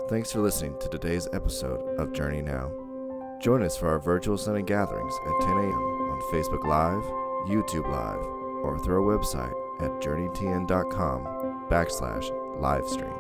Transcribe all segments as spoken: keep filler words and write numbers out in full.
Thanks for listening to today's episode of Journey Now. Join us for our virtual Sunday gatherings at ten a.m. on Facebook Live, YouTube Live, or through our website at journeytn.com backslash livestream.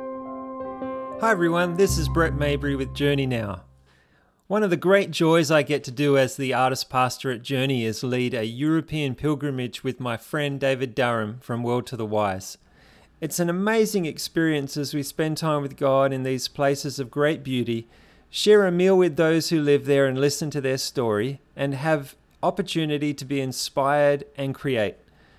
Hi everyone, this is Brett Mabry with Journey Now. One of the great joys I get to do as the artist pastor at Journey is lead a European pilgrimage with my friend David Durham from World to the Wise. It's an amazing experience as we spend time with God in these places of great beauty, share a meal with those who live there and listen to their story, and have opportunity to be inspired and create.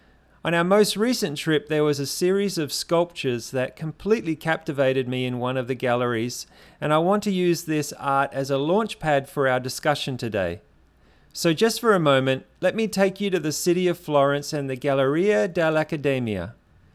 On our most recent trip, there was a series of sculptures that completely captivated me in one of the galleries, and I want to use this art as a launch pad for our discussion today. So just for a moment, let me take you to the city of Florence and the Galleria dell'Accademia.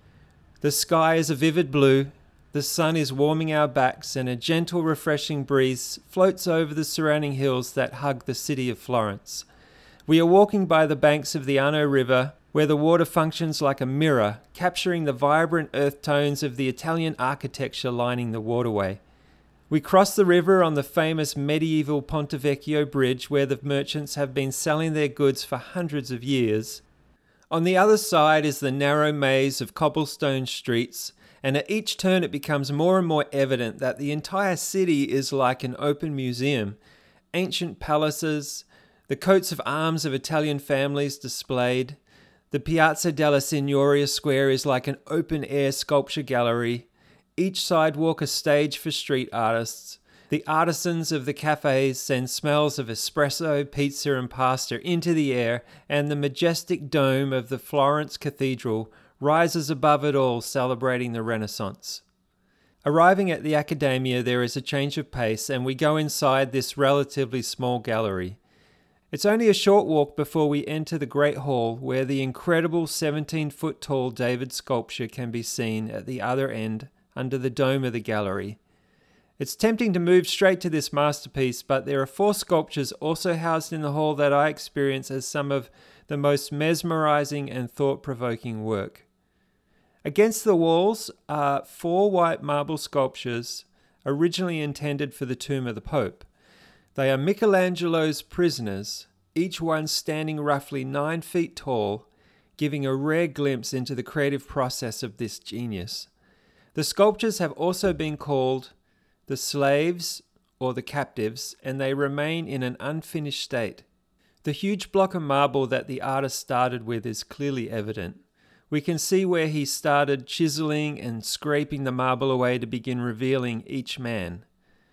The sky is a vivid blue, the sun is warming our backs, and a gentle, refreshing breeze floats over the surrounding hills that hug the city of Florence. We are walking by the banks of the Arno River, where the water functions like a mirror, capturing the vibrant earth tones of the Italian architecture lining the waterway. We cross the river on the famous medieval Ponte Vecchio bridge, where the merchants have been selling their goods for hundreds of years. On the other side is the narrow maze of cobblestone streets, and at each turn it becomes more and more evident that the entire city is like an open museum. Ancient palaces, the coats of arms of Italian families displayed. The Piazza della Signoria Square is like an open-air sculpture gallery, each sidewalk a stage for street artists. The artisans of the cafes send smells of espresso, pizza and pasta into the air, and the majestic dome of the Florence Cathedral rises above it all, celebrating the Renaissance. Arriving at the Accademia, there is a change of pace, and we go inside this relatively small gallery. It's only a short walk before we enter the Great Hall, where the incredible seventeen-foot-tall David sculpture can be seen at the other end under the dome of the gallery. It's tempting to move straight to this masterpiece, but there are four sculptures also housed in the hall that I experience as some of the most mesmerizing and thought-provoking work. Against the walls are four white marble sculptures originally intended for the tomb of the Pope. They are Michelangelo's Prisoners, each one standing roughly nine feet tall, giving a rare glimpse into the creative process of this genius. The sculptures have also been called the slaves or the captives, and they remain in an unfinished state. The huge block of marble that the artist started with is clearly evident. We can see where he started chiseling and scraping the marble away to begin revealing each man.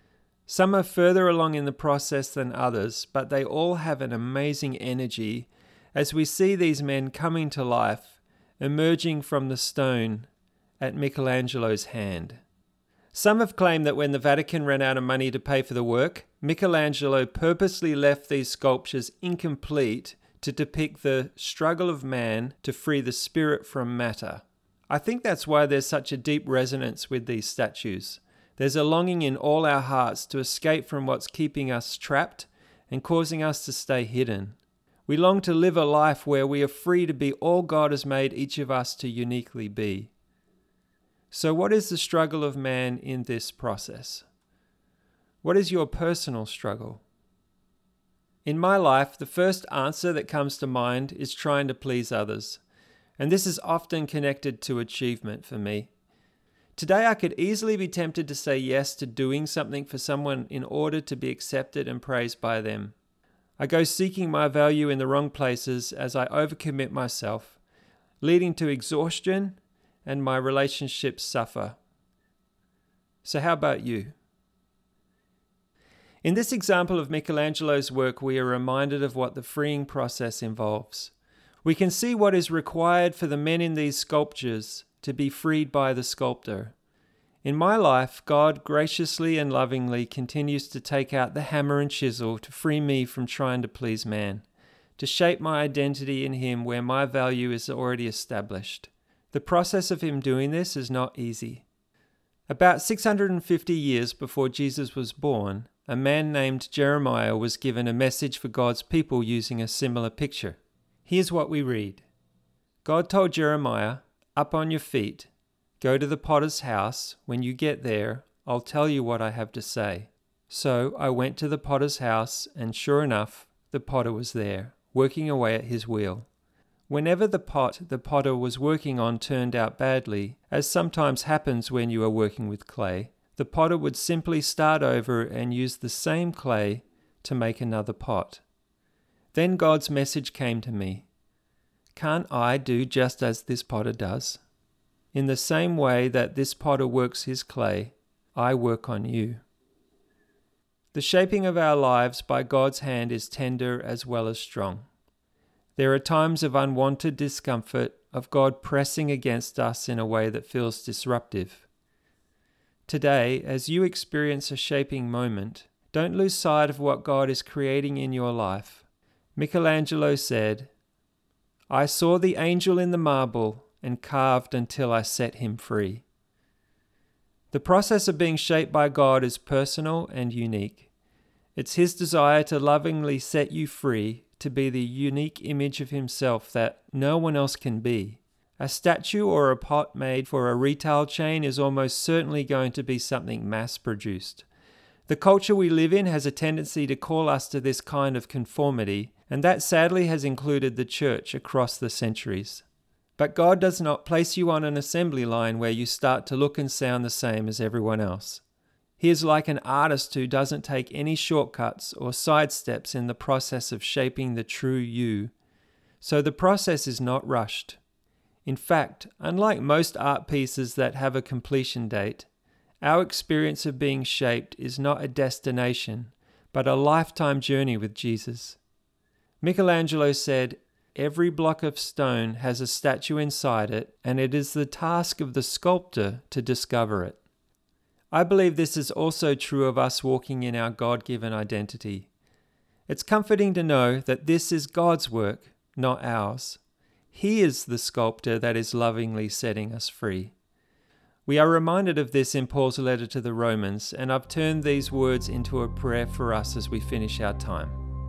Some are further along in the process than others, but they all have an amazing energy as we see these men coming to life, emerging from the stone at Michelangelo's hand. Some have claimed that when the Vatican ran out of money to pay for the work, Michelangelo purposely left these sculptures incomplete to depict the struggle of man to free the spirit from matter. I think that's why there's such a deep resonance with these statues. There's a longing in all our hearts to escape from what's keeping us trapped and causing us to stay hidden. We long to live a life where we are free to be all God has made each of us to uniquely be. So what is the struggle of man in this process? What is your personal struggle? In my life, the first answer that comes to mind is trying to please others, and this is often connected to achievement for me. Today, I could easily be tempted to say yes to doing something for someone in order to be accepted and praised by them. I go seeking my value in the wrong places as I overcommit myself, leading to exhaustion, and my relationships suffer. So how about you? In this example of Michelangelo's work, we are reminded of what the freeing process involves. We can see what is required for the men in these sculptures to be freed by the sculptor. In my life, God graciously and lovingly continues to take out the hammer and chisel to free me from trying to please man, to shape my identity in Him where my value is already established. The process of Him doing this is not easy. About six hundred fifty years before Jesus was born, a man named Jeremiah was given a message for God's people using a similar picture. Here's what we read. God told Jeremiah, "Up on your feet, go to the potter's house. When you get there, I'll tell you what I have to say." So I went to the potter's house, and sure enough, the potter was there, working away at his wheel. Whenever the pot the potter was working on turned out badly, as sometimes happens when you are working with clay, the potter would simply start over and use the same clay to make another pot. Then God's message came to me. Can't I do just as this potter does? In the same way that this potter works his clay, I work on you. The shaping of our lives by God's hand is tender as well as strong. There are times of unwanted discomfort, of God pressing against us in a way that feels disruptive. Today, as you experience a shaping moment, don't lose sight of what God is creating in your life. Michelangelo said, "I saw the angel in the marble and carved until I set him free." The process of being shaped by God is personal and unique. It's His desire to lovingly set you free, to be the unique image of Himself that no one else can be. A statue or a pot made for a retail chain is almost certainly going to be something mass-produced. The culture we live in has a tendency to call us to this kind of conformity, and that sadly has included the church across the centuries. But God does not place you on an assembly line where you start to look and sound the same as everyone else. He is like an artist who doesn't take any shortcuts or sidesteps in the process of shaping the true you. So the process is not rushed. In fact, unlike most art pieces that have a completion date, our experience of being shaped is not a destination, but a lifetime journey with Jesus. Michelangelo said, "Every block of stone has a statue inside it, and it is the task of the sculptor to discover it." I believe this is also true of us walking in our God-given identity. It's comforting to know that this is God's work, not ours. He is the sculptor that is lovingly setting us free. We are reminded of this in Paul's letter to the Romans, and I've turned these words into a prayer for us as we finish our time.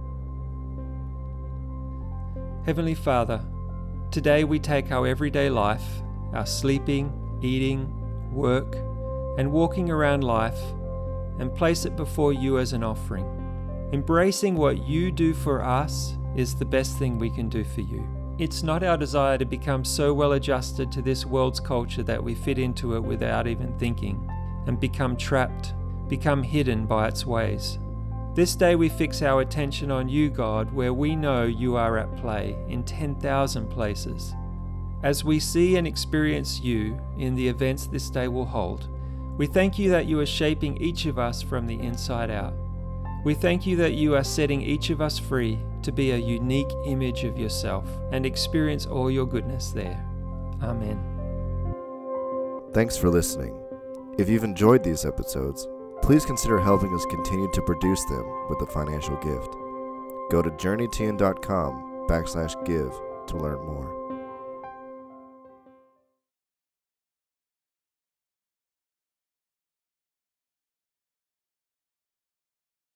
Heavenly Father, today we take our everyday life, our sleeping, eating, work, and walking around life, and place it before you as an offering. Embracing what you do for us is the best thing we can do for you. It's not our desire to become so well adjusted to this world's culture that we fit into it without even thinking, and become trapped, become hidden by its ways. This day we fix our attention on you, God, where we know you are at play in ten thousand places. As we see and experience you in the events this day will hold, we thank you that you are shaping each of us from the inside out. We thank you that you are setting each of us free to be a unique image of yourself and experience all your goodness there. Amen. Thanks for listening. If you've enjoyed these episodes, please consider helping us continue to produce them with a financial gift. Go to journeytn.com backslash give to learn more.